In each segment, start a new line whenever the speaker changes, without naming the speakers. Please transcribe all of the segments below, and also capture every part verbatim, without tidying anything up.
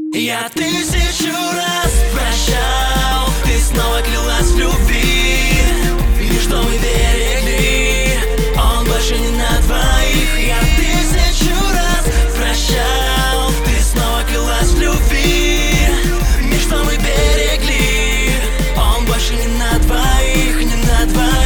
Я тысячу раз прощал, ты снова клялась в любви. И что мы берегли, он больше не на двоих. Я тысячу раз прощал, ты снова клялась в любви. И что мы берегли, он больше не на двоих, не на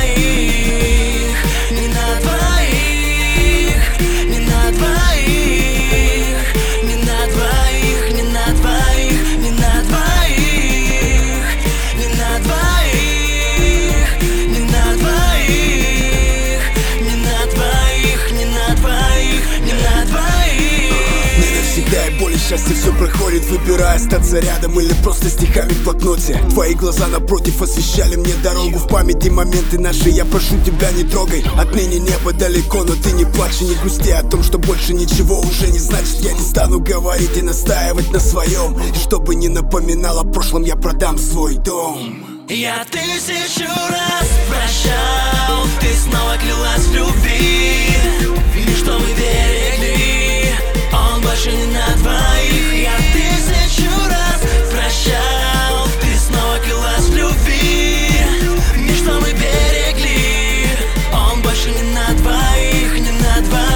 двоих, не на двоих, не на двоих, не на двоих, не на двоих, не на двоих, не на двоих, не на двоих, не на двоих, не на двоих, не на двоих.
Не навсегда и боль и счастье все проходит, выбирая остаться рядом или просто стихами в блокноте. Твои глаза напротив освещали мне дорогу. В памяти моменты наши, я прошу тебя, не трогай. Отныне небо далеко, но ты не плачь и не грусти о том, что больше ничего уже не значит. Я не стану говорить и настаивать на своем, и чтобы не напоминал о прошлом, я продам свой дом.
Я тысячу раз прощал, ты снова клялась в любви. И что мы берегли, он больше не на двоих. Я тысячу раз прощал, ты снова клялась в любви. И что мы берегли, он больше не на двоих, не на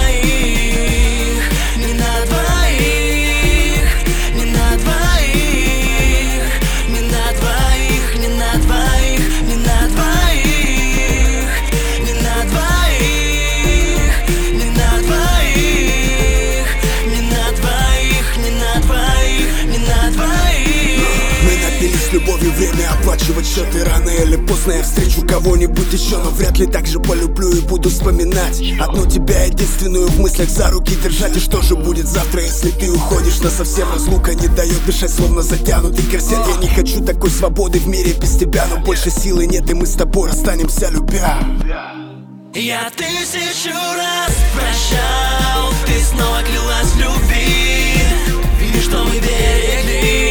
двоих, не на двоих, не на двоих, не на двоих, не на двоих, не на двоих, не на двоих, не на двоих, не на двоих, не на двоих, не на двоих.
Мы напились любовью, время оплачивать счеты. Рано или поздно я встречу кого-нибудь еще, но вряд ли так же полюблю и буду вспоминать одну тебя, единственную в мыслях за руки держать. И что же будет завтра, если ты уходишь насовсем? Разлука не дает дышать, словно затянутый корсет. Я не хочу такой свободы в мире без тебя, но больше силы нет, и мы с тобой расстанемся, любя.
Я тысячу раз прощал, ты снова клялась в любви. И что мы берегли,